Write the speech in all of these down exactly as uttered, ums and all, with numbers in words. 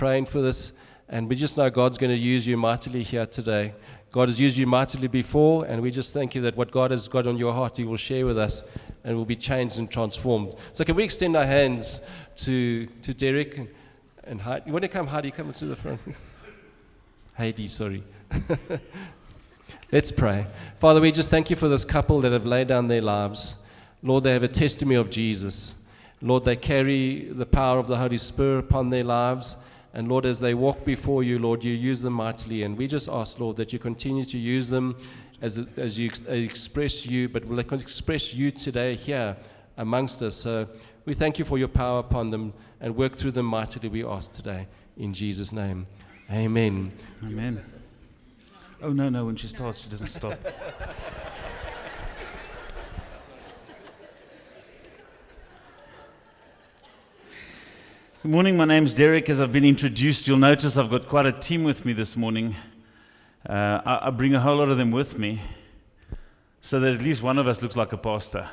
praying for this. And we just know God's going to use you mightily here today. God has used you mightily before, and we just thank you that what God has got on your heart, He will share with us, and will be changed and transformed. So can we extend our hands to to Derek and, and Heidi? You want to come, Heidi? Come to the front. Heidi, sorry. Let's pray. Father, we just thank you for this couple that have laid down their lives. Lord, they have a testimony of Jesus. Lord, they carry the power of the Holy Spirit upon their lives. And Lord, as they walk before you, Lord, you use them mightily. And we just ask, Lord, that you continue to use them as as you ex- express you, but will they express you today here amongst us. So we thank you for your power upon them, and work through them mightily, we ask today. In Jesus' name, amen. Amen. Oh, no, no, when she starts, she doesn't stop. Good morning, my name's Derek. As I've been introduced, you'll notice I've got quite a team with me this morning. Uh, I, I bring a whole lot of them with me, so that at least one of us looks like a pastor.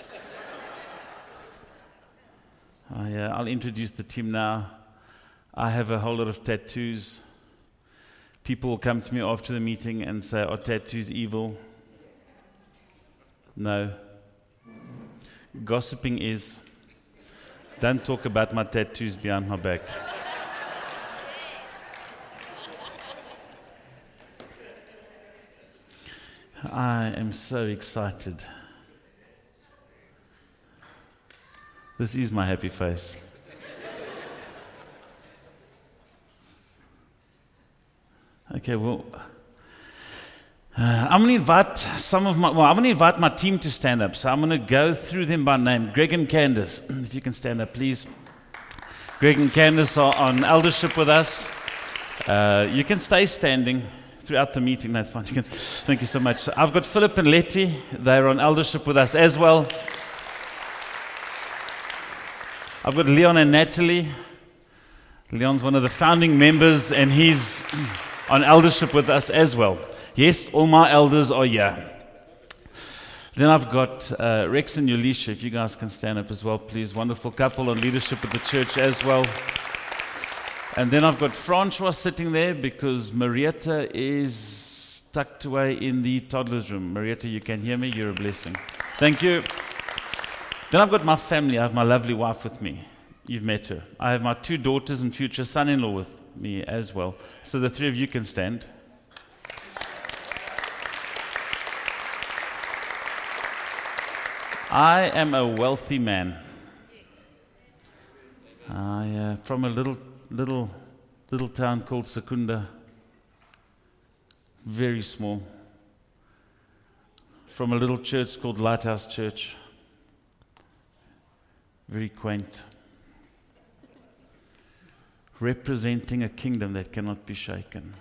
I, uh, I'll introduce the team now. I have a whole lot of tattoos. People will come to me after the meeting and say, are tattoos evil? No. Gossiping is. Don't talk about my tattoos behind my back. I am so excited. This is my happy face. Okay, well, uh, I'm going to invite some of my, well, I'm going to invite my team to stand up. So I'm going to go through them by name. Greg and Candace, if you can stand up, please. Greg and Candace are on eldership with us. Uh, you can stay standing throughout the meeting. That's fine. You can, thank you so much. I've got Philip and Letty. They're on eldership with us as well. I've got Leon and Natalie. Leon's one of the founding members, and he's on eldership with us as well. Yes, all my elders are here. Then I've got uh, Rex and Yulisha. If you guys can stand up as well, please. Wonderful couple on leadership at the church as well. And then I've got Francois sitting there because Marietta is tucked away in the toddler's room. Marietta, you can hear me? You're a blessing. Thank you. Then I've got my family. I have my lovely wife with me. You've met her. I have my two daughters and future son-in-law with me as well. So the three of you can stand. I am a wealthy man. I uh, from a little little little town called Secunda. Very small. From a little church called Lighthouse Church. Very quaint. Representing a kingdom that cannot be shaken.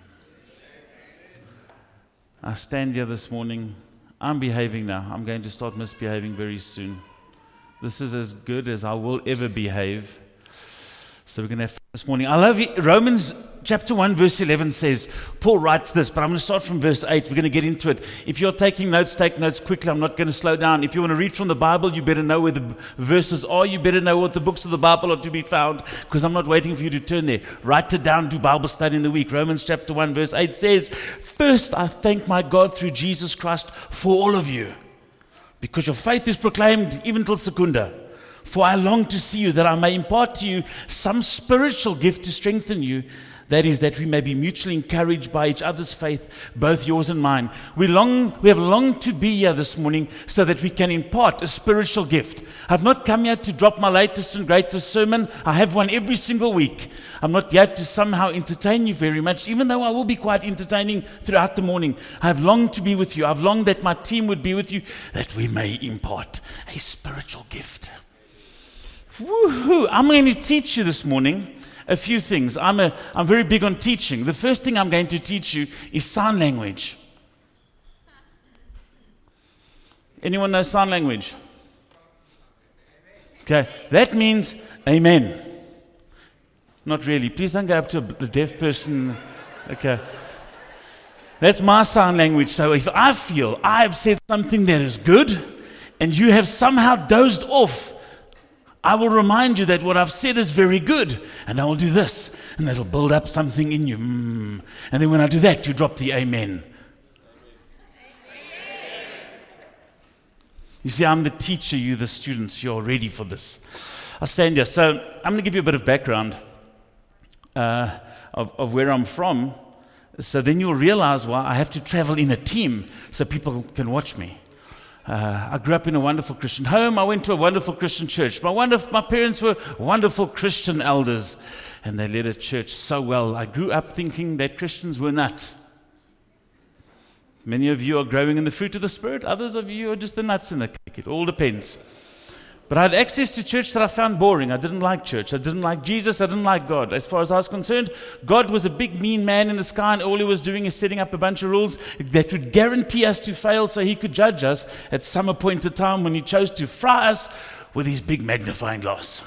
I stand here this morning. I'm behaving now. I'm going to start misbehaving very soon. This is as good as I will ever behave. So we're going to have fun this morning. I love it. Romans chapter one verse eleven says, Paul writes this, but I'm going to start from verse eight. We're going to get into it. If you're taking notes, take notes quickly. I'm not going to slow down. If you want to read from the Bible, you better know where the verses are. You better know what the books of the Bible are to be found, because I'm not waiting for you to turn there. Write it down, do Bible study in the week. Romans chapter one verse eight says, First I thank my God through Jesus Christ for all of you, because your faith is proclaimed even till Secunda. For I long to see you, that I may impart to you some spiritual gift to strengthen you. That is, that we may be mutually encouraged by each other's faith, both yours and mine. We long, we have longed to be here this morning so that we can impart a spiritual gift. I've not come here to drop my latest and greatest sermon. I have one every single week. I'm not here to somehow entertain you very much, even though I will be quite entertaining throughout the morning. I've longed to be with you. I've longed that my team would be with you, that we may impart a spiritual gift. Woohoo! I'm going to teach you this morning a few things. I'm a, I'm very big on teaching. The first thing I'm going to teach you is sign language. Anyone know sign language? Okay, that means amen. Not really. Please don't go up to a deaf person. Okay. That's my sign language. So if I feel I've said something that is good and you have somehow dozed off, I will remind you that what I've said is very good, and I will do this, and that'll build up something in you. Mm. And then when I do that, you drop the amen. You see, I'm the teacher, you the students, you're ready for this. I stand here. So I'm going to give you a bit of background uh, of, of where I'm from. So then you'll realize why I have to travel in a team so people can watch me. Uh, I grew up in a wonderful Christian home. I went to a wonderful Christian church. My, wonderful, my parents were wonderful Christian elders, and they led a church so well. I grew up thinking that Christians were nuts. Many of you are growing in the fruit of the Spirit. Others of you are just the nuts in the cake. It all depends. But I had access to church that I found boring. I didn't like church. I didn't like Jesus. I didn't like God. As far as I was concerned, God was a big, mean man in the sky, and all he was doing is setting up a bunch of rules that would guarantee us to fail so he could judge us at some appointed time when he chose to fry us with his big magnifying glass.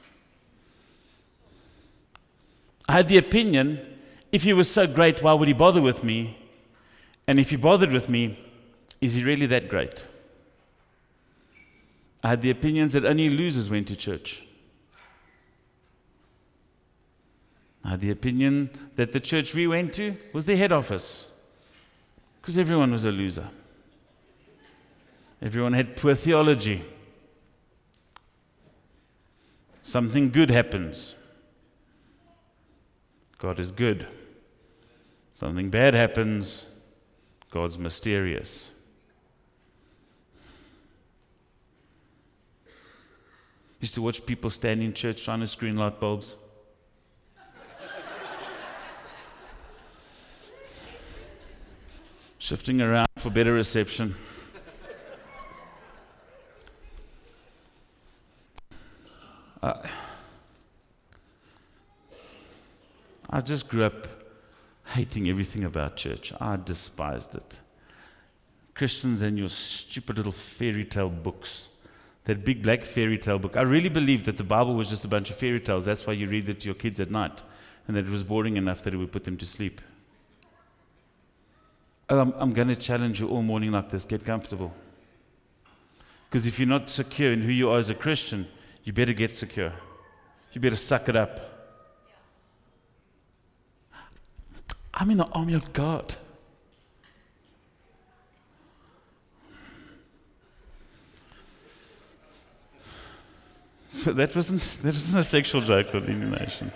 I had the opinion, if he was so great, why would he bother with me? And if he bothered with me, is he really that great? I had the opinions that only losers went to church. I had the opinion that the church we went to was the head office, because everyone was a loser. Everyone had poor theology. Something good happens. God is good. Something bad happens. God's mysterious. Used to watch people stand in church trying to screen light bulbs. Shifting around for better reception. Uh, I just grew up hating everything about church. I despised it. Christians and your stupid little fairy tale books. That big black fairy tale book. I really believed that the Bible was just a bunch of fairy tales. That's why you read it to your kids at night. And that it was boring enough that it would put them to sleep. Oh, I'm, I'm going to challenge you all morning like this. Get comfortable. Because if you're not secure in who you are as a Christian, you better get secure. You better suck it up. I'm in the army of God. But that wasn't that wasn't a sexual joke with any nation.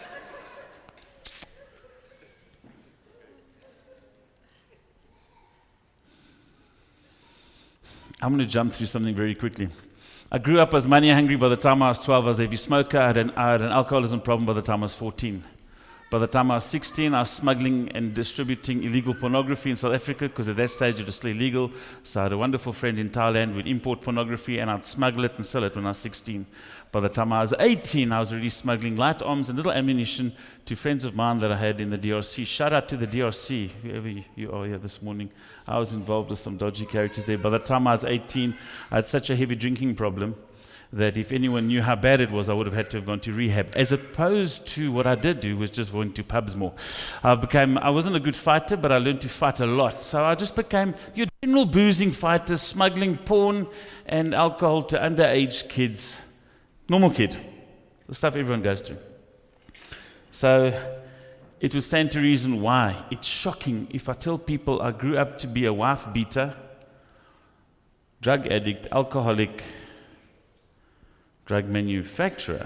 I'm going to jump through something very quickly. I grew up as money hungry. By the time I was twelve, I was a heavy smoker. I had, an, I had an alcoholism problem by the time I was fourteen. By the time I was sixteen, I was smuggling and distributing illegal pornography in South Africa, because at that stage it was still illegal. So I had a wonderful friend in Thailand who would import pornography, and I'd smuggle it and sell it when I was sixteen. By the time I was eighteen, I was already smuggling light arms and little ammunition to friends of mine that I had in the D R C. Shout out to the D R C, whoever you are here this morning. I was involved with some dodgy characters there. By the time I was eighteen, I had such a heavy drinking problem that if anyone knew how bad it was, I would have had to have gone to rehab, as opposed to what I did do was just going to pubs more. I became, I wasn't a good fighter, but I learned to fight a lot. So I just became your general boozing fighter, smuggling porn and alcohol to underage kids. Normal kid. The stuff everyone goes through. So it would stand to reason why. It's shocking if I tell people I grew up to be a wife beater, drug addict, alcoholic, drug manufacturer.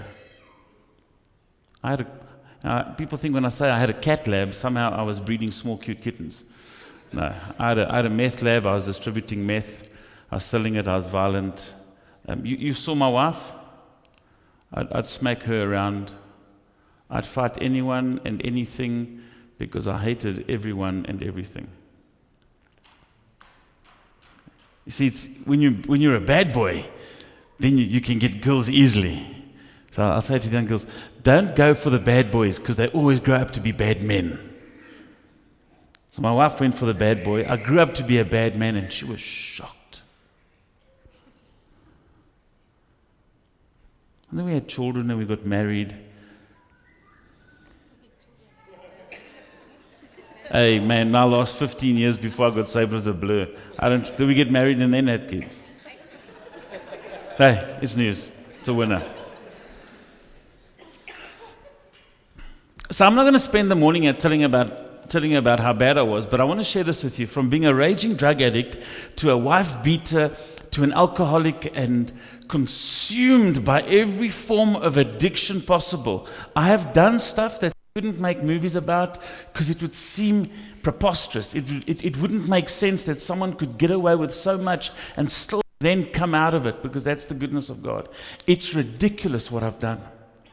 I had a, uh, people think when I say I had a cat lab, somehow I was breeding small cute kittens. No, I had a, I had a meth lab. I was distributing meth. I was selling it. I was violent. Um, you, you saw my wife? I'd, I'd smack her around. I'd fight anyone and anything because I hated everyone and everything. You see, it's, when, you, when you're a bad boy, then you, you can get girls easily. So I'll say to the young girls, don't go for the bad boys, because they always grow up to be bad men. So my wife went for the bad boy. I grew up to be a bad man, and she was shocked. And then we had children, and we got married. Hey, man, my last fifteen years before I got saved was a blur. I don't. Did we get married and then had kids? Hey, it's news. It's a winner. So I'm not going to spend the morning here telling about telling you about how bad I was, but I want to share this with you. From being a raging drug addict to a wife beater to an alcoholic and consumed by every form of addiction possible. I have done stuff that I couldn't make movies about because it would seem preposterous. It, it, it wouldn't make sense that someone could get away with so much and still then come out of it, because that's the goodness of God. It's ridiculous what I've done.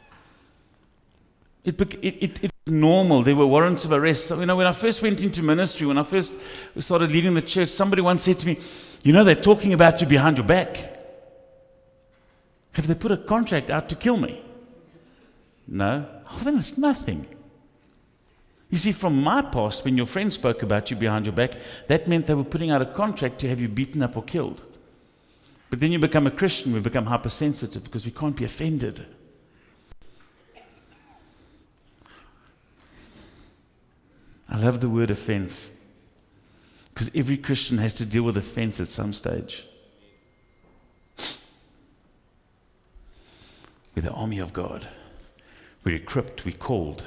It, it, it, it's normal. There were warrants of arrest. So, you know, when I first went into ministry, when I first started leading the church, somebody once said to me, you know, they're talking about you behind your back. Have they put a contract out to kill me? No. Oh, then it's nothing. You see, from my past, when your friend spoke about you behind your back, that meant they were putting out a contract to have you beaten up or killed. But then you become a Christian, we become hypersensitive because we can't be offended. I love the word offense, because every Christian has to deal with offense at some stage. We're the army of God. We're equipped, we're called.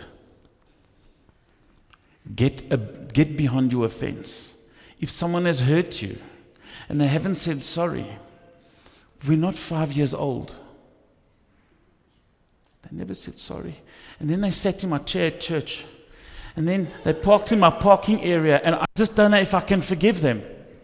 Get, a, get beyond your offense. If someone has hurt you and they haven't said sorry, we're not five years old. They never said sorry. And then they sat in my chair at church. And then they parked in my parking area, and I just don't know if I can forgive them.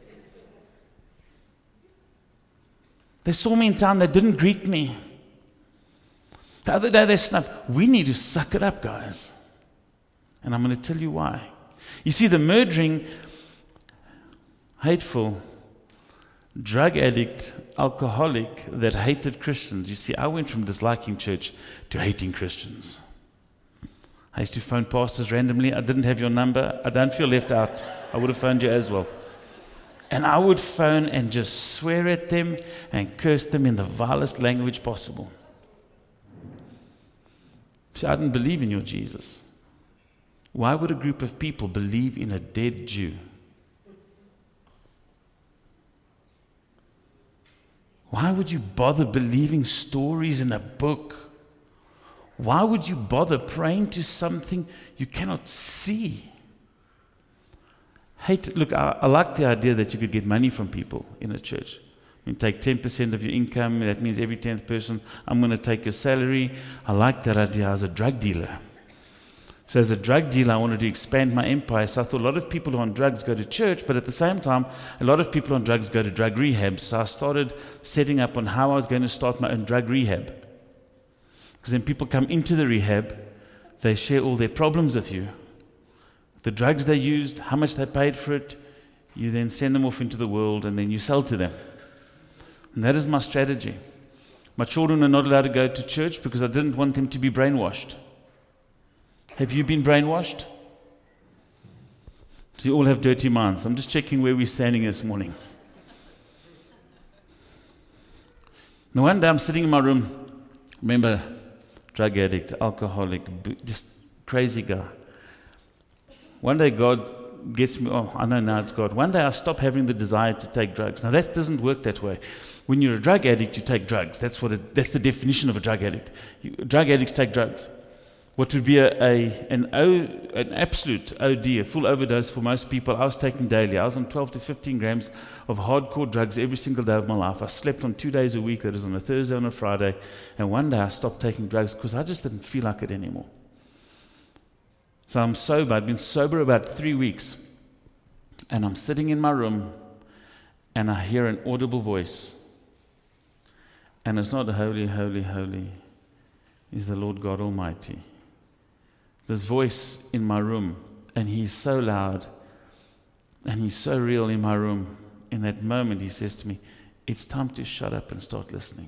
They saw me in town, they didn't greet me. The other day they snapped. We need to suck it up, guys. And I'm going to tell you why. You see, the murdering, hateful, drug addict, alcoholic that hated Christians. You see, I went from disliking church to hating Christians. I used to phone pastors randomly. I didn't have your number. I don't feel left out. I would have phoned you as well. And I would phone and just swear at them and curse them in the vilest language possible. See, I didn't believe in your Jesus. Why would a group of people believe in a dead Jew? Why would you bother believing stories in a book? Why would you bother praying to something you cannot see? Hate, look, I, I like the idea that you could get money from people in a church. I mean, take ten percent of your income, that means every tenth person, I'm going to take your salary. I like that idea. I was a drug dealer. So as a drug dealer, I wanted to expand my empire. So I thought a lot of people who are on drugs go to church, but at the same time, a lot of people on drugs go to drug rehab. So I started setting up on how I was going to start my own drug rehab. Because when people come into the rehab, they share all their problems with you. The drugs they used, how much they paid for it, you then send them off into the world and then you sell to them. And that is my strategy. My children are not allowed to go to church because I didn't want them to be brainwashed. Have you been brainwashed? So you all have dirty minds. I'm just checking where we're standing this morning. Now one day I'm sitting in my room, remember, drug addict, alcoholic, just crazy guy. One day God gets me, oh, I know now it's God. One day I stop having the desire to take drugs. Now that doesn't work that way. When you're a drug addict, you take drugs. That's what it, that's the definition of a drug addict. You, drug addicts take drugs. What would be a, a an o, an absolute O D, a full overdose for most people, I was taking daily. I was on twelve to fifteen grams of hardcore drugs every single day of my life. I slept on two days a week, that is on a Thursday and a Friday. And one day I stopped taking drugs because I just didn't feel like it anymore. So I'm sober. I'd been sober about three weeks. And I'm sitting in my room and I hear an audible voice. And it's not holy, holy, holy. It's the Lord God Almighty. This voice in my room, and he's so loud, and he's so real in my room. In that moment, he says to me, it's time to shut up and start listening.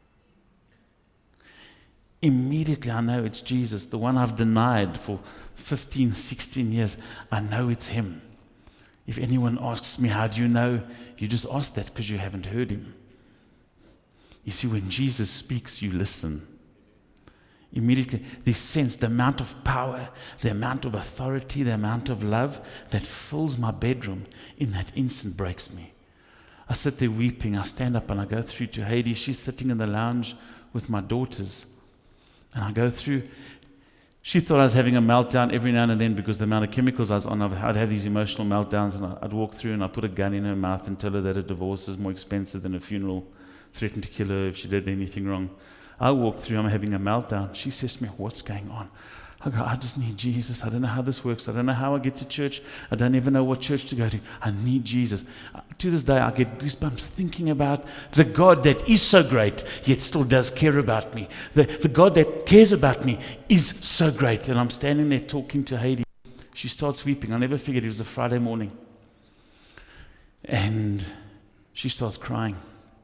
Immediately, I know it's Jesus, the one I've denied for fifteen, sixteen years. I know it's him. If anyone asks me, how do you know? You just ask that because you haven't heard him. You see, when Jesus speaks, you listen. Immediately, this sense, the amount of power, the amount of authority, the amount of love that fills my bedroom in that instant breaks me. I sit there weeping. I stand up and I go through to Heidi. She's sitting in the lounge with my daughters. And I go through, She thought I was having a meltdown every now and then because the amount of chemicals I was on. I'd have these emotional meltdowns, and I'd walk through and I'd put a gun in her mouth and tell her that a divorce is more expensive than a funeral, threaten to kill her if she did anything wrong. I walk through, I'm having a meltdown. She says to me, what's going on? I go, I just need Jesus. I don't know how this works. I don't know how I get to church. I don't even know what church to go to. I need Jesus. To this day, I get goosebumps thinking about the God that is so great, yet still does care about me. The, the God that cares about me is so great. And I'm standing there talking to Heidi. She starts weeping. I never figured it was a Friday morning. And she starts crying.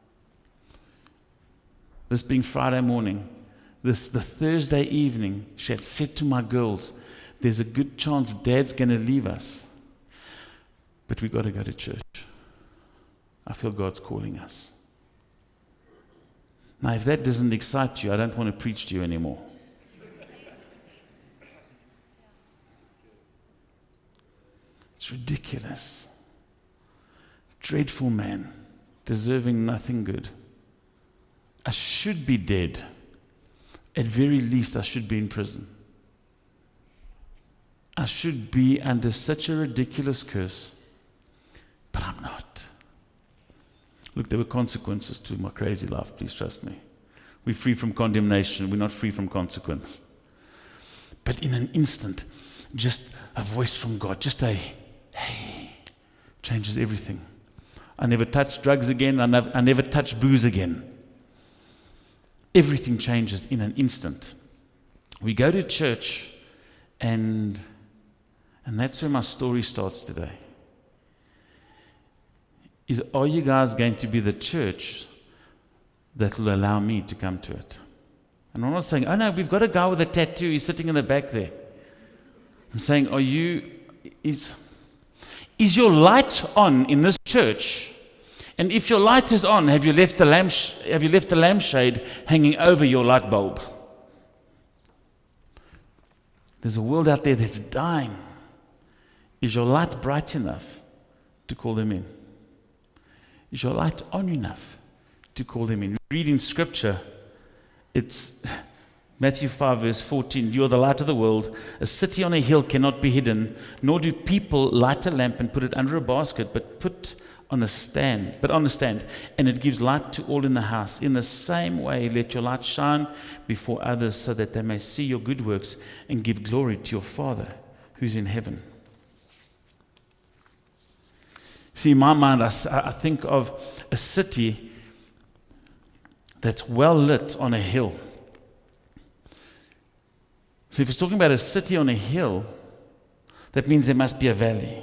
This being Friday morning, This the Thursday evening, she had said to my girls, there's a good chance Dad's going to leave us, but we've got to go to church. I feel God's calling us. Now, if that doesn't excite you, I don't want to preach to you anymore. It's ridiculous. Dreadful man, deserving nothing good. I should be dead. At very least, I should be in prison. I should be under such a ridiculous curse, but I'm not. Look, there were consequences to my crazy life, please trust me. We're free from condemnation, we're not free from consequence. But in an instant, just a voice from God, just a, hey, changes everything. I never touched drugs again, I never, I never touched booze again. Everything changes in an instant. We go to church, and and that's where my story starts today. Is, are you guys going to be the church that will allow me to come to it? And I'm not saying, oh no, we've got a guy with a tattoo, he's sitting in the back there. I'm saying, are you, is, is your light on in this church? And if your light is on, have you left the lamp, have you left the lampshade hanging over your light bulb? There's a world out there that's dying. Is your light bright enough to call them in? Is your light on enough to call them in? Reading scripture, it's Matthew five verse fourteen. You are the light of the world. A city on a hill cannot be hidden, nor do people light a lamp and put it under a basket, but put on a stand, but on a stand, and it gives light to all in the house. In the same way, let your light shine before others, so that they may see your good works and give glory to your Father who's in heaven. See, in my mind, I, I think of a city that's well lit on a hill. So if it's talking about a city on a hill, that means there must be a valley.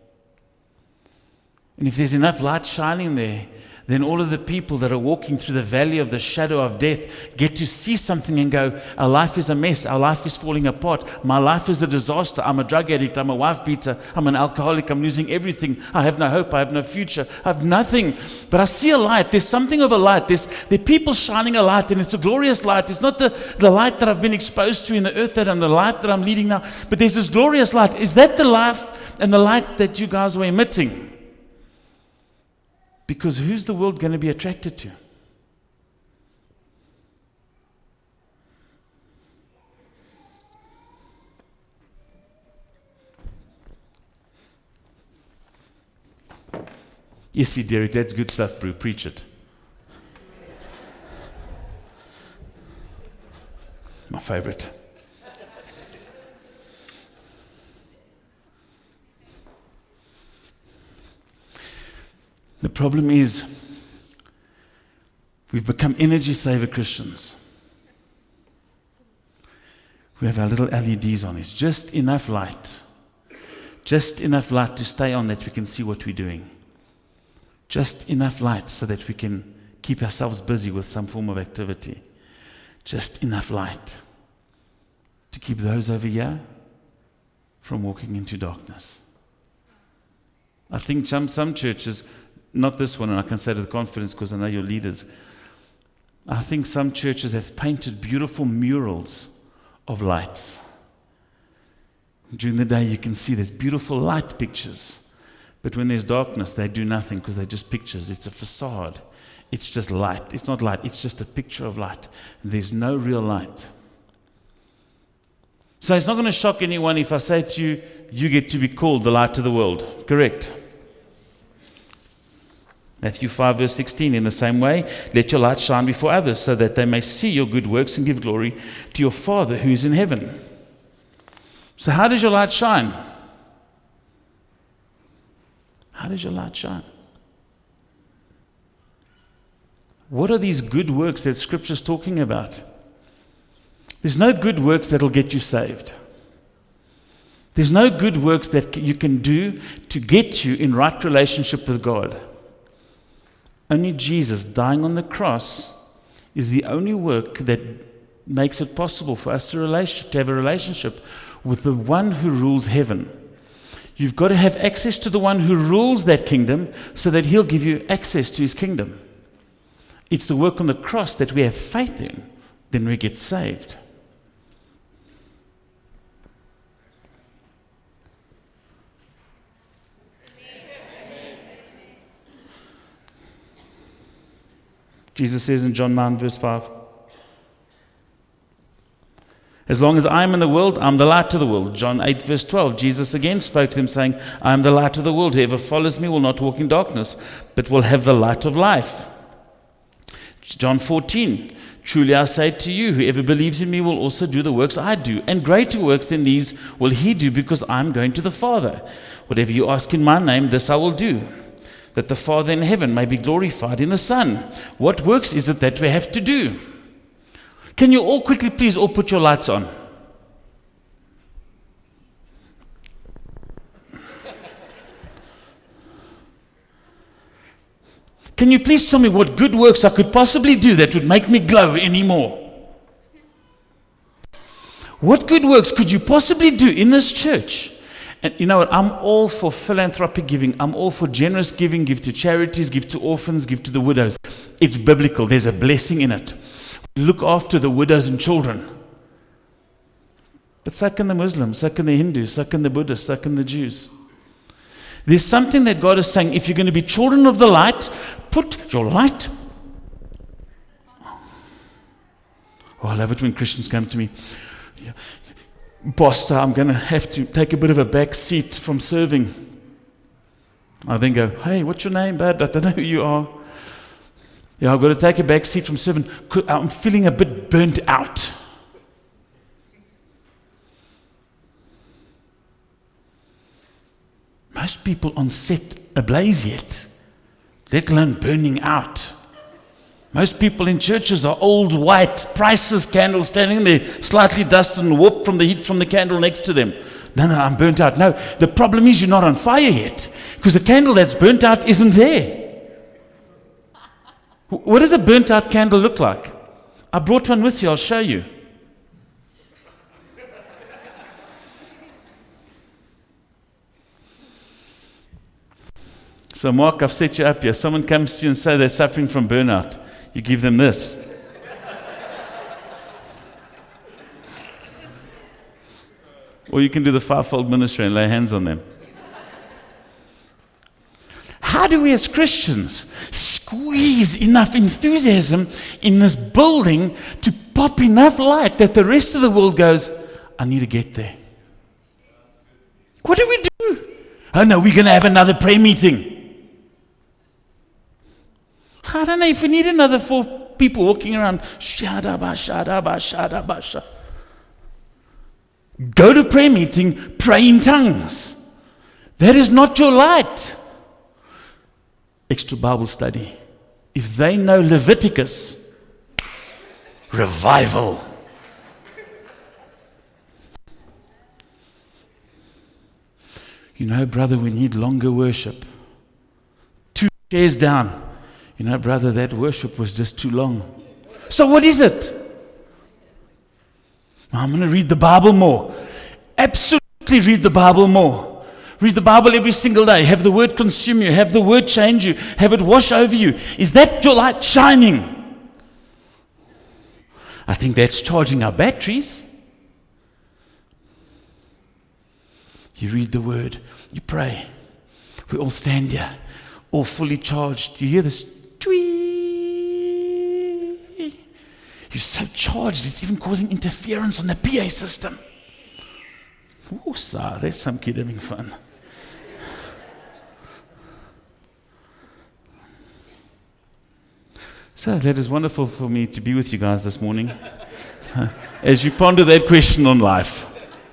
And if there's enough light shining there, then all of the people that are walking through the valley of the shadow of death get to see something and go, our life is a mess, our life is falling apart, my life is a disaster, I'm a drug addict, I'm a wife beater, I'm an alcoholic, I'm losing everything, I have no hope, I have no future, I have nothing. But I see a light, there's something of a light, there's there are people shining a light, and it's a glorious light. It's not the, the light that I've been exposed to in the earth that and the life that I'm leading now, but there's this glorious light. Is that the life and the light that you guys were emitting? Because who's the world going to be attracted to? Yes, see, Derek, that's good stuff, bro. Preach it. My favorite. The problem is, we've become energy saver Christians. We have our little L E Ds on. It's just enough light. Just enough light to stay on that we can see what we're doing. Just enough light so that we can keep ourselves busy with some form of activity. Just enough light to keep those over here from walking into darkness. I think some, some churches, not this one, and I can say to the confidence because I know your leaders, I think some churches have painted beautiful murals of lights. During the day you can see there's beautiful light pictures, but when there's darkness they do nothing because they're just pictures. It's a facade. It's just light. It's not light, it's just a picture of light. There's no real light. So it's not going to shock anyone if I say to you, you get to be called the light of the world. Correct? Matthew five verse sixteen, in the same way, let your light shine before others so that they may see your good works and give glory to your Father who is in heaven. So how does your light shine? How does your light shine? What are these good works that Scripture is talking about? There's no good works that will get you saved. There's no good works that you can do to get you in right relationship with God. Only Jesus dying on the cross is the only work that makes it possible for us to, relation, to have a relationship with the one who rules heaven. You've got to have access to the one who rules that kingdom so that he'll give you access to his kingdom. It's the work on the cross that we have faith in, then we get saved. Jesus says in John nine verse five, as long as I am in the world, I'm the light of the world. John eight verse twelve, Jesus again spoke to them saying, I am the light of the world. Whoever follows me will not walk in darkness, but will have the light of life. John fourteen, truly I say to you, whoever believes in me will also do the works I do, and greater works than these will he do, because I'm going to the Father. Whatever you ask in my name, this I will do, that the Father in heaven may be glorified in the Son. What works is it that we have to do? Can you all quickly please all put your lights on? Can you please tell me what good works I could possibly do that would make me glow anymore? What good works could you possibly do in this church? And you know what? I'm all for philanthropic giving. I'm all for generous giving. Give to charities, give to orphans, give to the widows. It's biblical. There's a blessing in it. Look after the widows and children. But so can the Muslims, so can the Hindus, so can the Buddhists, so can the Jews. There's something that God is saying, if you're going to be children of the light, put your light. Oh, I love it when Christians come to me. Pastor, I'm going to have to take a bit of a back seat from serving. I then go, hey, what's your name, bud? I don't know who you are. Yeah, I've got to take a back seat from serving. I'm feeling a bit burnt out. Most people aren't set ablaze yet, let alone burning out. Most people in churches are old white Price's candles standing there, slightly dusted and warped from the heat from the candle next to them. No, no, I'm burnt out. No, the problem is you're not on fire yet, because the candle that's burnt out isn't there. What does a burnt out candle look like? I brought one with you, I'll show you. So Mark, I've set you up here. Someone comes to you and say they're suffering from burnout. You give them this. Or you can do the fivefold ministry and lay hands on them. How do we as Christians squeeze enough enthusiasm in this building to pop enough light that the rest of the world goes, I need to get there? What do we do? Oh no, we're going to have another prayer meeting. I don't know if we need another four people walking around. Shadaba, shadaba, shadaba, shadaba. Go to prayer meeting, pray in tongues. That is not your light. Extra Bible study. If they know Leviticus, revival. You know, brother, we need longer worship. Two chairs down. You know, brother, that worship was just too long. So what is it? I'm going to read the Bible more. Absolutely read the Bible more. Read the Bible every single day. Have the word consume you. Have the word change you. Have it wash over you. Is that your light shining? I think that's charging our batteries. You read the word. You pray. We all stand here, all fully charged. You hear this? Tweet. You're so charged, it's even causing interference on the P A system. Woesa, there's some kid having fun. So that is wonderful for me to be with you guys this morning as you ponder that question on life.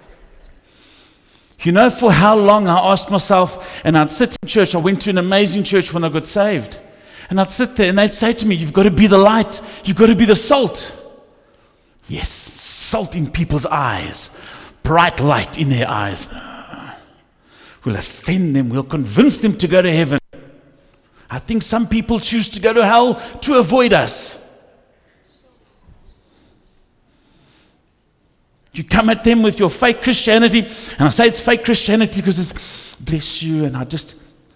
You know, for how long I asked myself, and I'd sit in church. I went to an amazing church when I got saved. And I'd sit there and they'd say to me, you've got to be the light. You've got to be the salt. Yes, salt in people's eyes. Bright light in their eyes. We'll offend them. We'll convince them to go to heaven. I think some people choose to go to hell to avoid us. You come at them with your fake Christianity, and I say it's fake Christianity because it's bless you, and I just.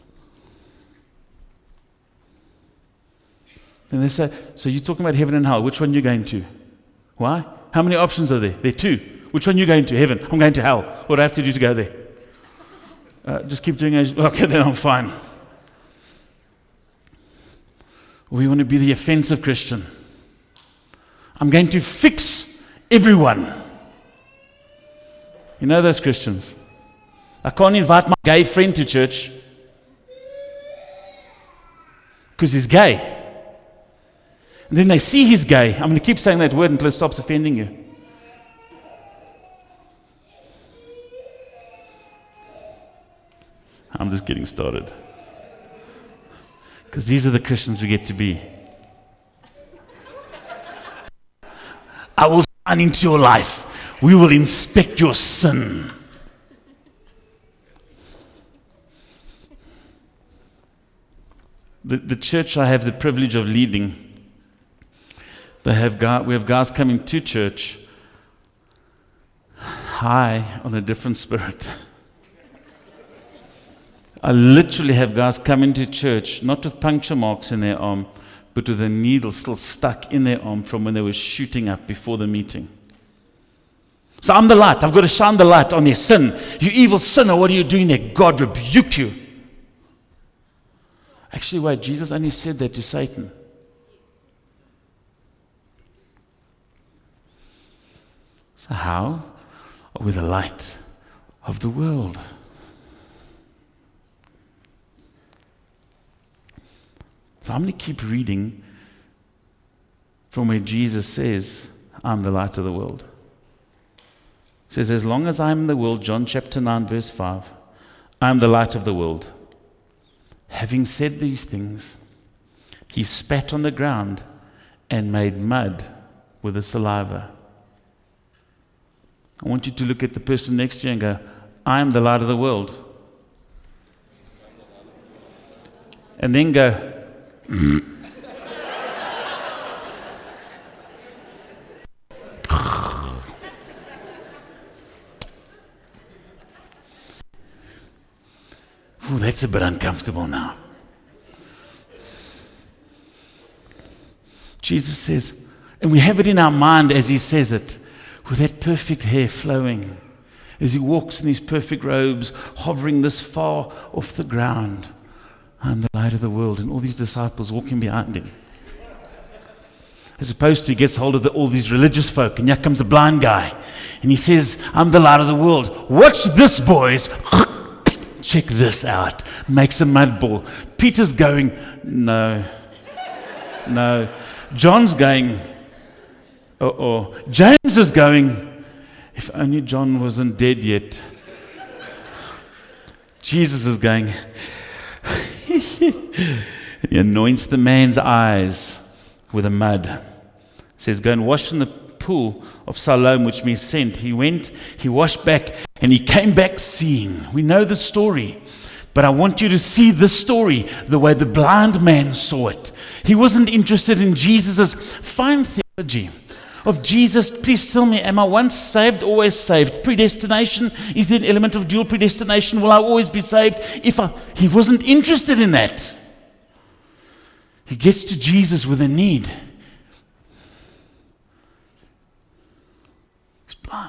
And they say, so you're talking about heaven and hell. Which one are you going to? Why? How many options are there? There are two. Which one are you going to? Heaven. I'm going to hell. What do I have to do to go there? Uh, just keep doing it. Okay, then I'm fine. We want to be the offensive Christian. I'm going to fix everyone. You know those Christians? I can't invite my gay friend to church because he's gay. And then they see he's gay. I'm going to keep saying that word until it stops offending you. I'm just getting started. Because these are the Christians we get to be. I will shine into your life. We will inspect your sin. The, the church I have the privilege of leading, they have guy, we have guys coming to church high on a different spirit. I literally have guys come into church, not with puncture marks in their arm, but with a needle still stuck in their arm from when they were shooting up before the meeting. So I'm the light. I've got to shine the light on their sin. You evil sinner, what are you doing there? God rebuke you. Actually, wait, Jesus only said that to Satan. So how are we the light of the world? So I'm going to keep reading from where Jesus says, I'm the light of the world. It says, as long as I'm in the world, John chapter nine, verse five, I'm the light of the world. Having said these things, he spat on the ground and made mud with the saliva. I want you to look at the person next to you and go, I am the light of the world. And then go, oh, that's a bit uncomfortable now. Jesus says, and we have it in our mind as he says it, with that perfect hair flowing, as he walks in his perfect robes, hovering this far off the ground. I'm the light of the world, and all these disciples walking behind him. As opposed to he gets hold of the, all these religious folk, and here comes a blind guy, and he says, I'm the light of the world. Watch this, boys. Check this out. Makes a mud ball. Peter's going, no, no. John's going, uh-oh. James is going, if only John wasn't dead yet. Jesus is going, he anoints the man's eyes with a mud. Says, go and wash in the pool of Siloam, which means sent. He went, he washed back, and he came back seeing. We know the story, but I want you to see this story the way the blind man saw it. He wasn't interested in Jesus' fine theology of Jesus. Please tell me, am I once saved, always saved? Predestination, is there an element of dual predestination? Will I always be saved? If I, he wasn't interested in that. He gets to Jesus with a need. He's blind.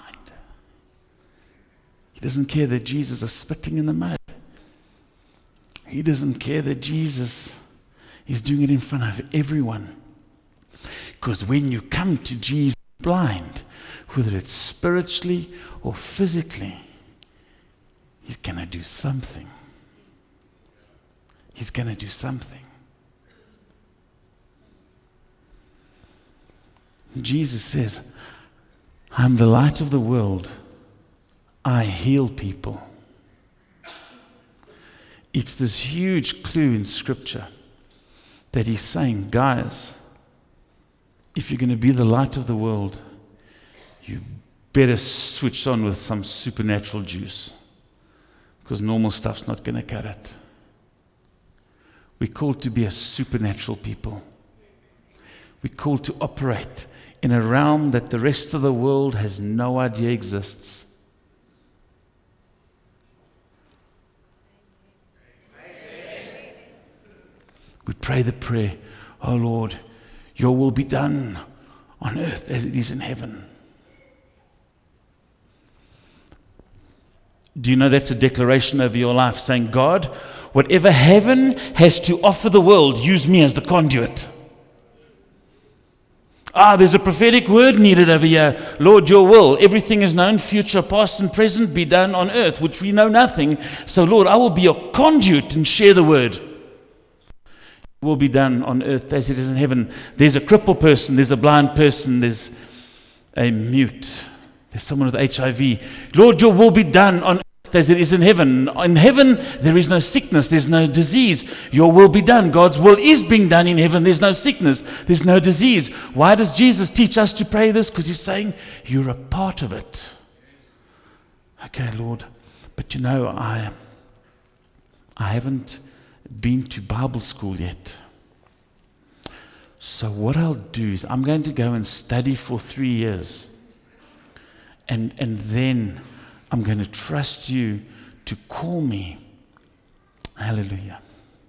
He doesn't care that Jesus is spitting in the mud. He doesn't care that Jesus is doing it in front of everyone. Because when you come to Jesus blind, whether it's spiritually or physically, He's going to do something. He's going to do something. Jesus says, I'm the light of the world. I heal people. It's this huge clue in Scripture that he's saying, guys, if you're going to be the light of the world, you better switch on with some supernatural juice, because normal stuff's not going to cut it. We're called to be a supernatural people. We're called to operate in a realm that the rest of the world has no idea exists. We pray the prayer, oh Lord, your will be done on earth as it is in heaven. Do you know that's a declaration over your life, saying, God, whatever heaven has to offer the world, use me as the conduit. Ah, there's a prophetic word needed over here. Lord, your will. Everything is known, future, past, and present, be done on earth, which we know nothing. So, Lord, I will be your conduit and share the word. It will be done on earth as it is in heaven. There's a crippled person, there's a blind person, there's a mute, there's someone with H I V. Lord, your will be done on earth as it is in heaven. In heaven, there is no sickness, there's no disease. Your will be done. God's will is being done in heaven. There's no sickness, there's no disease. Why does Jesus teach us to pray this? Because he's saying, you're a part of it. Okay, Lord, but you know, I, I haven't been to Bible school yet. So what I'll do is I'm going to go and study for three years. And, and then I'm going to trust you to call me. Hallelujah.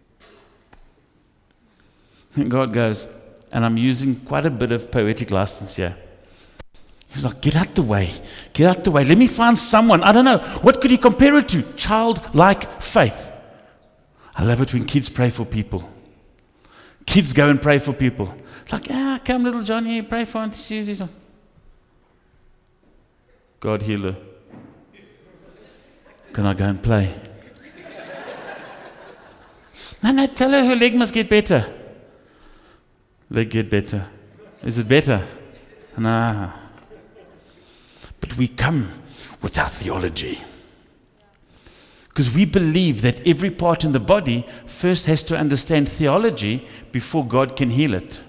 And God goes, and I'm using quite a bit of poetic license here. He's like, get out the way. Get out the way. Let me find someone. I don't know. What could he compare it to? Childlike faith. I love it when kids pray for people. Kids go and pray for people. It's like, ah, come little Johnny, pray for Auntie Susie. God heal her. Can I go and play? No, no, tell her her leg must get better. Leg get better. Is it better? Nah. But we come with our theology. Because we believe that every part in the body first has to understand theology before God can heal it.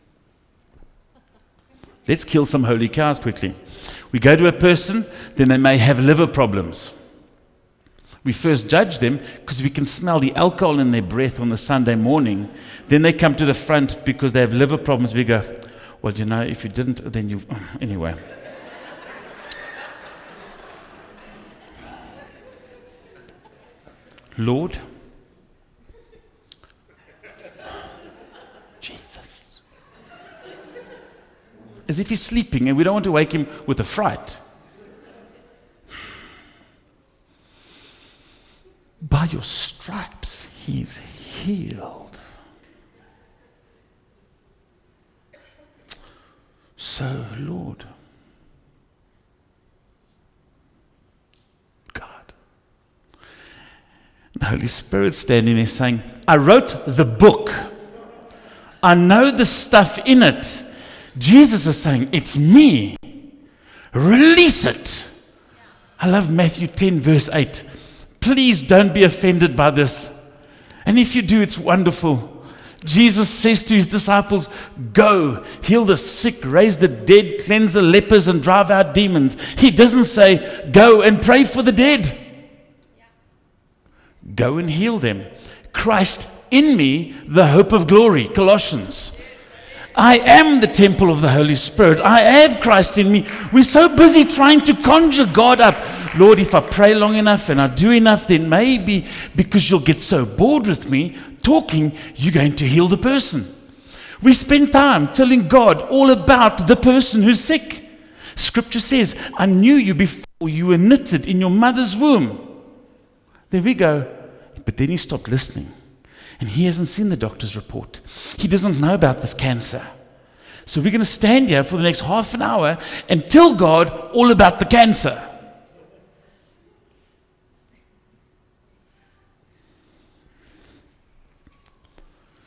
Let's kill some holy cows quickly. We go to a person, then they may have liver problems. We first judge them because we can smell the alcohol in their breath on the Sunday morning. Then they come to the front because they have liver problems. We go, well, you know, if you didn't, then you... Anyway. Lord, Jesus. As if he's sleeping and we don't want to wake him with a fright. By your stripes, he's healed. So, Lord, God, the Holy Spirit standing there saying, I wrote the book. I know the stuff in it. Jesus is saying, it's me. Release it. I love Matthew ten, verse eight. Please don't be offended by this. And if you do, it's wonderful. Jesus says to his disciples, go, heal the sick, raise the dead, cleanse the lepers, and drive out demons. He doesn't say, go and pray for the dead. Go and heal them. Christ in me, the hope of glory. Colossians. I am the temple of the Holy Spirit. I have Christ in me. We're so busy trying to conjure God up. Lord, if I pray long enough and I do enough, then maybe because you'll get so bored with me talking, you're going to heal the person. We spend time telling God all about the person who's sick. Scripture says, I knew you before you were knitted in your mother's womb. There we go. But then he stopped listening. And he hasn't seen the doctor's report. He doesn't know about this cancer. So we're going to stand here for the next half an hour and tell God all about the cancer.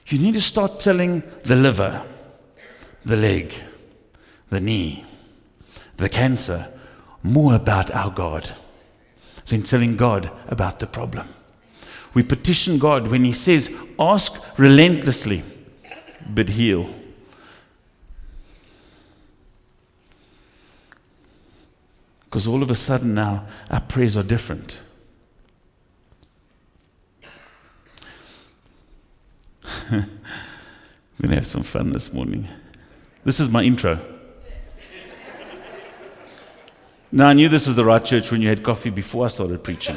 You need to start telling the liver, the leg, the knee, the cancer, more about our God than telling God about the problem. We petition God when He says, ask relentlessly, but heal. Because all of a sudden now, our prayers are different. We're going to have some fun this morning. This is my intro. Now, I knew this was the right church when you had coffee before I started preaching.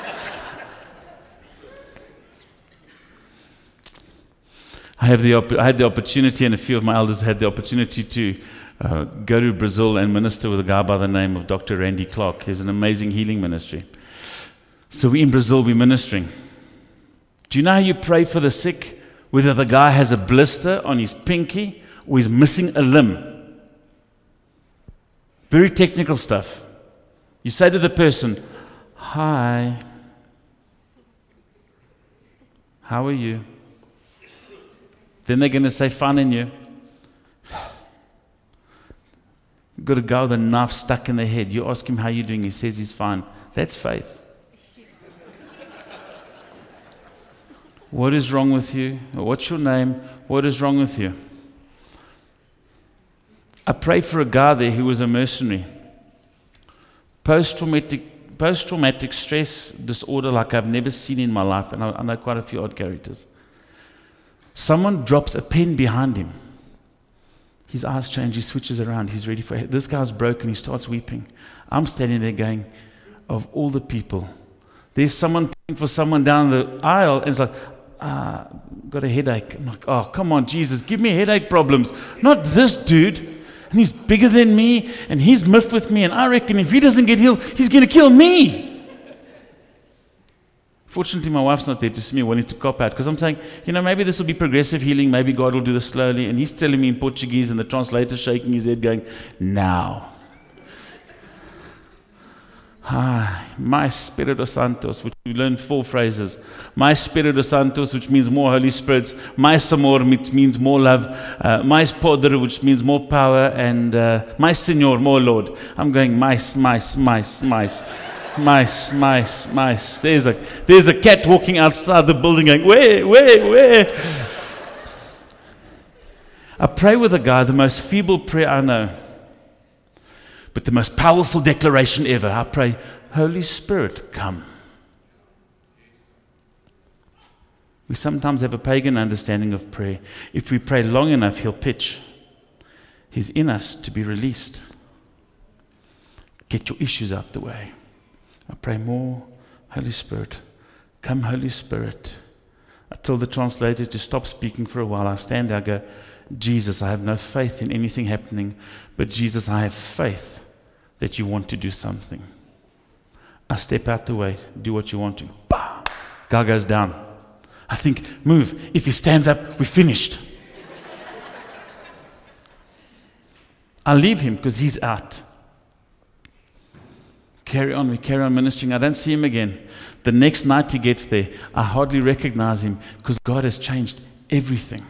I, have the op- I had the opportunity, and a few of my elders had the opportunity to uh, go to Brazil and minister with a guy by the name of Doctor Randy Clark. He has an amazing healing ministry. So we're in Brazil, we're ministering. Do you know how you pray for the sick? Whether the guy has a blister on his pinky or he's missing a limb. Very technical stuff. You say to the person, hi, how are you? Then they're going to say, fine, and you? You've got a guy with a knife stuck in the head. You ask him how you're doing, he says he's fine. That's faith. What is wrong with you? What's your name? What is wrong with you? I prayed for a guy there who was a mercenary. Post-traumatic, post-traumatic stress disorder like I've never seen in my life, and I, I know quite a few odd characters. Someone drops a pen behind him. His eyes change, he switches around, he's ready for it. This guy's broken, he starts weeping. I'm standing there going, of all the people, there's someone praying for someone down the aisle, and it's like, ah, got a headache. I'm like, oh, come on, Jesus, give me headache problems. Not this dude. And he's bigger than me, and he's miffed with me, and I reckon if he doesn't get healed, he's going to kill me. Fortunately, my wife's not there to see me wanting to cop out, because I'm saying, you know, maybe this will be progressive healing, maybe God will do this slowly, and he's telling me in Portuguese, and the translator's shaking his head going, now. Hi, my Espírito Santos, which we learned four phrases. My Espírito Santos, which means more Holy Spirits. Mais amor, which means more love. Uh, mais poder, which means more power. And uh, mais Senhor, more Lord. I'm going, mais, mais, mais, mais. Mais, mais, mais. There's a, there's a cat walking outside the building going, where, where, where? I pray with a guy, the most feeble prayer I know. But the most powerful declaration ever. I pray, Holy Spirit, come. We sometimes have a pagan understanding of prayer. If we pray long enough, He'll pitch. He's in us to be released. Get your issues out the way. I pray more, Holy Spirit. Come, Holy Spirit. I tell the translator to stop speaking for a while. I stand there, I go, Jesus, I have no faith in anything happening, but Jesus, I have faith that you want to do something. I step out the way, do what you want to. Bah! Guy goes down. I think, move. If he stands up, we're finished. I leave him because he's out. Carry on, we carry on ministering. I don't see him again. The next night he gets there, I hardly recognize him because God has changed everything.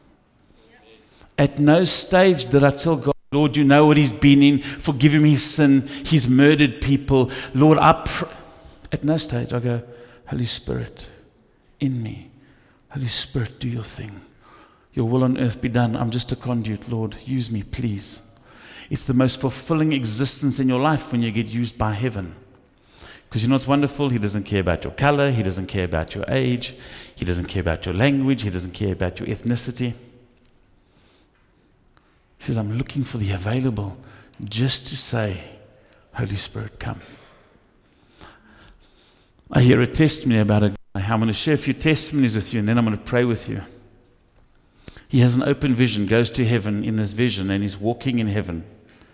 At no stage did I tell God, Lord, you know what he's been in. Forgive him his sin. He's murdered people. Lord, I pr-. At no stage I go, Holy Spirit, in me. Holy Spirit, do your thing. Your will on earth be done. I'm just a conduit, Lord. Use me, please. It's the most fulfilling existence in your life when you get used by heaven. Because you know what's wonderful? He doesn't care about your color. He doesn't care about your age. He doesn't care about your language. He doesn't care about your ethnicity. He says, I'm looking for the available just to say, Holy Spirit, come. I hear a testimony about a guy. I'm going to share a few testimonies with you, and then I'm going to pray with you. He has an open vision, goes to heaven in this vision, and he's walking in heaven.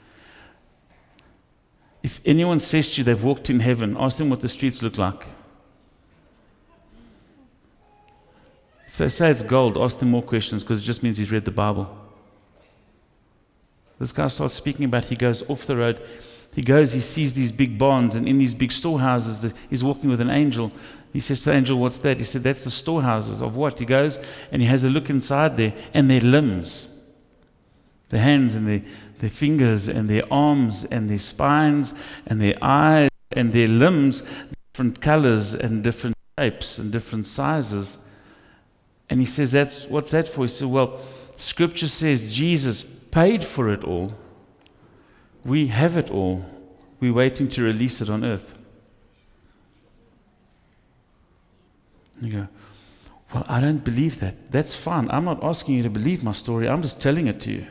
If anyone says to you they've walked in heaven, ask them what the streets look like. If they say it's gold, ask them more questions, because it just means he's read the Bible. This guy starts speaking about he goes off the road. He goes, he sees these big barns, and in these big storehouses, the, he's walking with an angel. He says to the angel, what's that? He said, that's the storehouses of what? He goes and he has a look inside there, and their limbs, their hands and their, their fingers and their arms and their spines and their eyes and their limbs, different colors and different shapes and different sizes. And he says, that's what's that for? He said, well, Scripture says Jesus paid for it all. We have it all. We're waiting to release it on earth. You go, well, I don't believe that. That's fine. I'm not asking you to believe my story. I'm just telling it to you.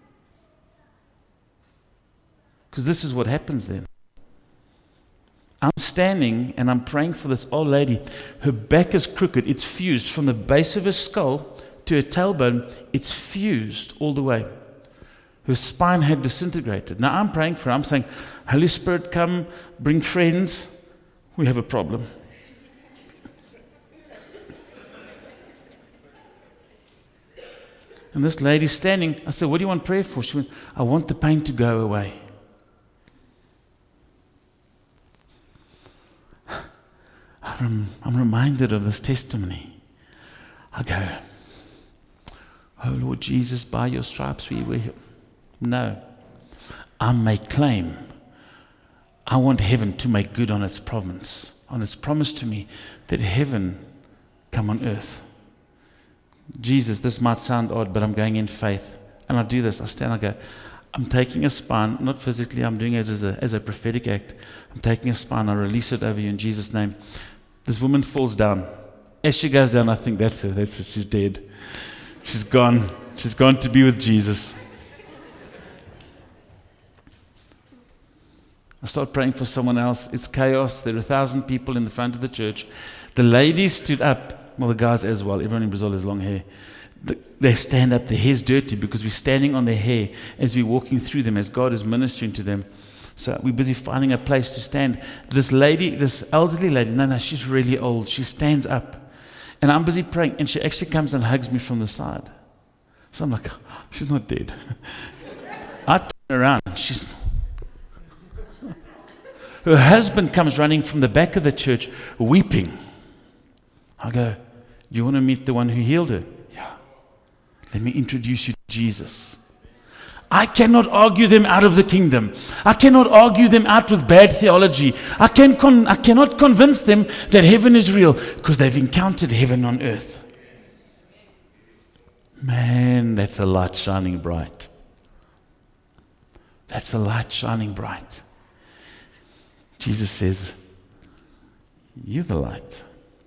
Because this is what happens then. I'm standing and I'm praying for this old lady. Her back is crooked. It's fused from the base of her skull to her tailbone. It's fused all the way. Her spine had disintegrated. Now I'm praying for her. I'm saying, Holy Spirit, come, bring friends. We have a problem. And this lady's standing. I said, what do you want prayer for? She went, I want the pain to go away. I'm, I'm reminded of this testimony. I go, oh Lord Jesus, by your stripes we were healed. No. I make claim. I want heaven to make good on its promise, on its promise to me that heaven come on earth. Jesus, this might sound odd, but I'm going in faith. And I do this. I stand, I go, I'm taking a spine, not physically, I'm doing it as a, as a prophetic act. I'm taking a spine, I release it over you in Jesus' name. This woman falls down. As she goes down, I think that's her, that's her, she's dead. She's gone. She's gone to be with Jesus. I start praying for someone else. It's chaos. There are a thousand people in the front of the church. The ladies stood up. Well, the guys as well. Everyone in Brazil has long hair. The, they stand up. Their hair's dirty because we're standing on their hair as we're walking through them, as God is ministering to them. So we're busy finding a place to stand. This lady, this elderly lady, no, no, she's really old. She stands up. And I'm busy praying. And she actually comes and hugs me from the side. So I'm like, oh, she's not dead. I turn around. She's... Her husband comes running from the back of the church, weeping. I go, do you want to meet the one who healed her? Yeah. Let me introduce you to Jesus. I cannot argue them out of the kingdom. I cannot argue them out with bad theology. I, can con- I cannot convince them that heaven is real because they've encountered heaven on earth. Man, that's a light shining bright. That's a light shining bright. Jesus says, you're the light.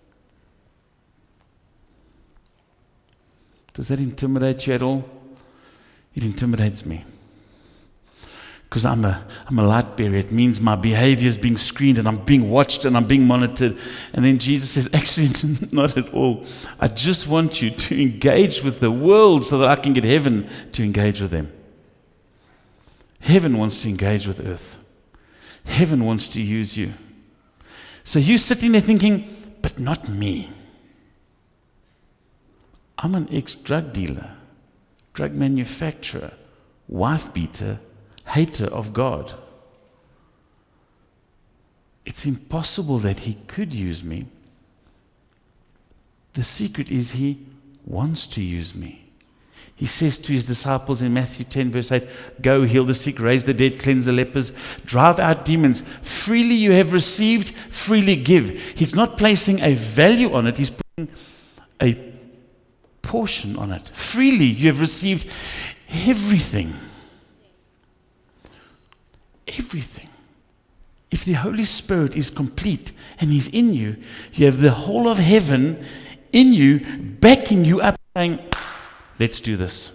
Does that intimidate you at all? It intimidates me. Because I'm a, I'm a light bearer. It means my behavior is being screened and I'm being watched and I'm being monitored. And then Jesus says, actually, not at all. I just want you to engage with the world so that I can get heaven to engage with them. Heaven wants to engage with earth. Heaven wants to use you. So you're sitting there thinking, but not me. I'm an ex-drug dealer, drug manufacturer, wife beater, hater of God. It's impossible that he could use me. The secret is he wants to use me. He says to his disciples in Matthew ten, verse eight, go heal the sick, raise the dead, cleanse the lepers, drive out demons. Freely you have received, freely give. He's not placing a value on it. He's putting a portion on it. Freely you have received everything. Everything. If the Holy Spirit is complete and he's in you, you have the whole of heaven in you, backing you up, saying, let's do this.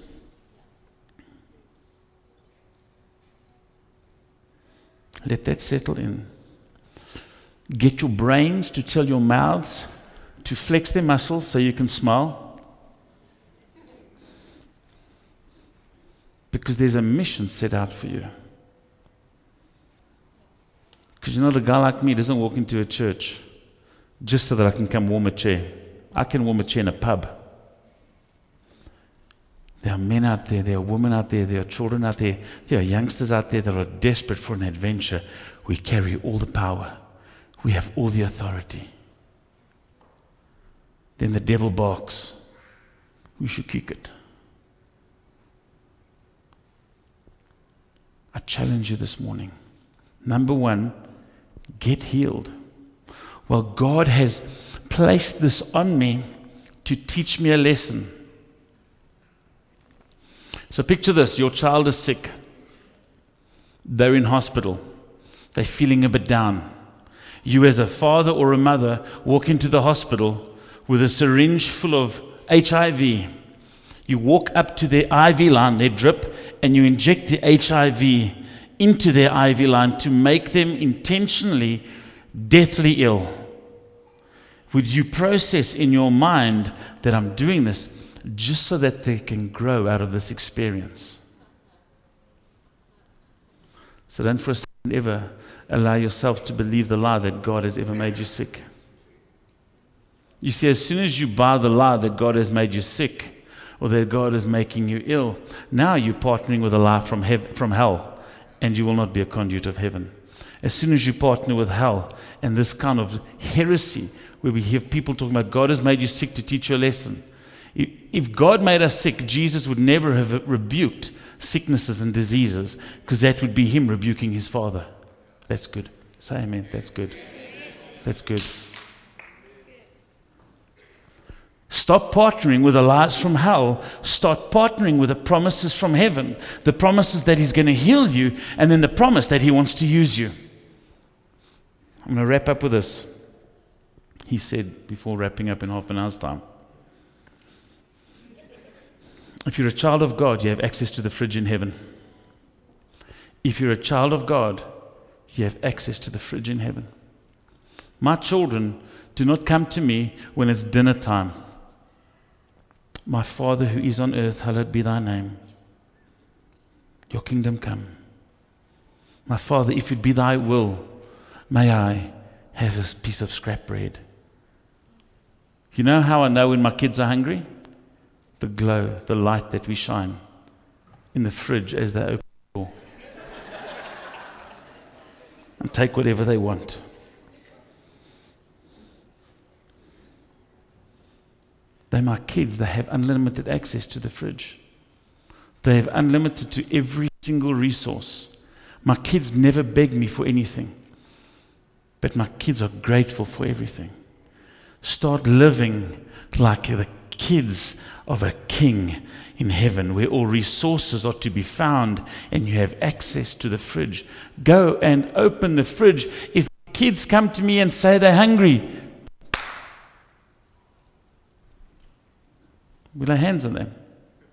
Let that settle in. Get your brains to tell your mouths to flex their muscles so you can smile. Because there's a mission set out for you. Because you're not a guy like me who doesn't walk into a church just so that I can come warm a chair. I can warm a chair in a pub. There are men out there, there are women out there, there are children out there, there are youngsters out there that are desperate for an adventure. We carry all the power. We have all the authority. Then the devil barks. We should kick it. I challenge you this morning. Number one, get healed. Well, God has placed this on me to teach me a lesson. So picture this, your child is sick. They're in hospital. They're feeling a bit down. You as a father or a mother walk into the hospital with a syringe full of H I V. You walk up to their I V line, their drip, and you inject the H I V into their I V line to make them intentionally deathly ill. Would you process in your mind that I'm doing this just so that they can grow out of this experience? So don't for a second ever allow yourself to believe the lie that God has ever made you sick. You see, as soon as you buy the lie that God has made you sick or that God is making you ill, now you're partnering with a lie from, hev- from hell, and you will not be a conduit of heaven. As soon as you partner with hell and this kind of heresy where we hear people talking about God has made you sick to teach you a lesson. If God made us sick, Jesus would never have rebuked sicknesses and diseases, because that would be him rebuking his Father. That's good. Say amen. That's good. That's good. Stop partnering with the lies from hell. Start partnering with the promises from heaven. The promises that he's going to heal you, and then the promise that he wants to use you. I'm going to wrap up with this. He said before wrapping up in half an hour's time, if you're a child of God, you have access to the fridge in heaven. If you're a child of God, you have access to the fridge in heaven. My children do not come to me when it's dinner time. My Father who is on earth, hallowed be thy name. Your kingdom come. My Father, if it be thy will, may I have a piece of scrap bread. You know how I know when my kids are hungry? The glow, the light that we shine in the fridge as they open the door and take whatever they want. They're my kids. They have unlimited access to the fridge. They have unlimited to every single resource. My kids never beg me for anything, but my kids are grateful for everything. Start living like the kids of a king in heaven, where all resources are to be found and you have access to the fridge. Go and open the fridge. If kids come to me and say they're hungry, we lay hands on them.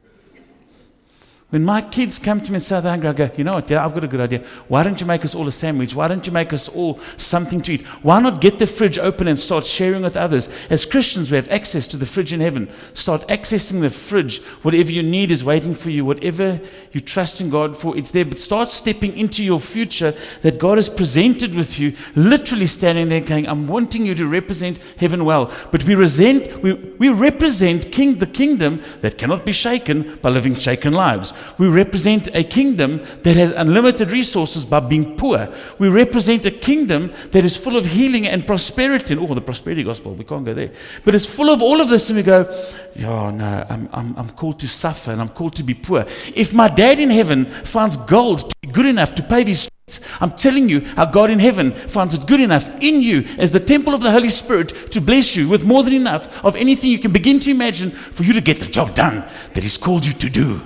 When my kids come to me and say they're hungry, I go, you know what, yeah, I've got a good idea. Why don't you make us all a sandwich? Why don't you make us all something to eat? Why not get the fridge open and start sharing with others? As Christians, we have access to the fridge in heaven. Start accessing the fridge. Whatever you need is waiting for you. Whatever you trust in God for, it's there. But start stepping into your future that God has presented with you, literally standing there saying, I'm wanting you to represent heaven well. But we, resent, we, we represent king, the kingdom that cannot be shaken by living shaken lives. We represent a kingdom that has unlimited resources by being poor. We represent a kingdom that is full of healing and prosperity. And, oh, the prosperity gospel, we can't go there. But it's full of all of this, and we go, oh, no, I'm, I'm, I'm called to suffer and I'm called to be poor. If my dad in heaven finds gold to be good enough to pave his streets, I'm telling you, our God in heaven finds it good enough in you as the temple of the Holy Spirit to bless you with more than enough of anything you can begin to imagine for you to get the job done that He's called you to do.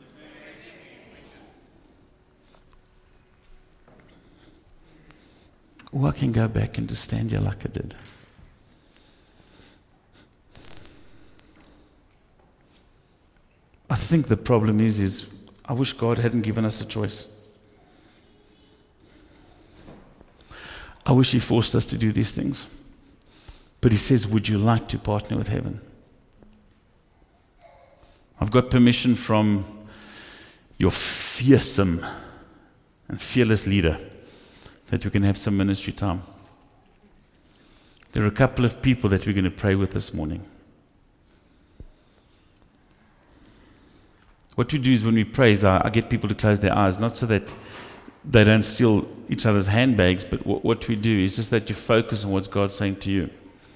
Or I can go back and just stand here like I did. I think the problem is, is I wish God hadn't given us a choice. I wish He forced us to do these things. But He says, would you like to partner with heaven? I've got permission from your fearsome and fearless leader that we can have some ministry time. There are a couple of people that we're going to pray with this morning. What we do is when we pray, is I, I get people to close their eyes, not so that they don't steal each other's handbags, but w- what we do is just that you focus on what God's saying to you.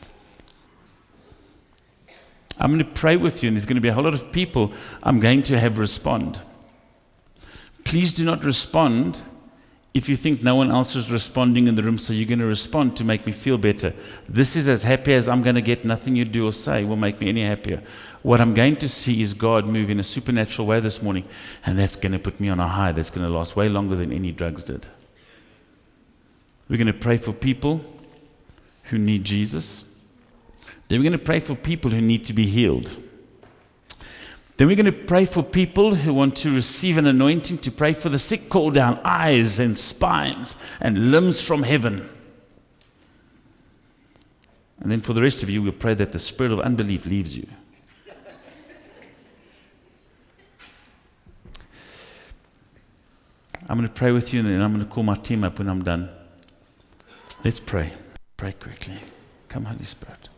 I'm going to pray with you, and there's going to be a whole lot of people I'm going to have respond. Please do not respond if you think no one else is responding in the room, so you're going to respond to make me feel better. This is as happy as I'm going to get. Nothing you do or say will make me any happier. What I'm going to see is God move in a supernatural way this morning, and that's going to put me on a high that's going to last way longer than any drugs did. We're going to pray for people who need Jesus. Then we're going to pray for people who need to be healed. Then we're going to pray for people who want to receive an anointing to pray for the sick, call down eyes and spines and limbs from heaven. And then for the rest of you, we'll pray that the spirit of unbelief leaves you. I'm going to pray with you, and then I'm going to call my team up when I'm done. Let's pray. Pray quickly. Come, Holy Spirit.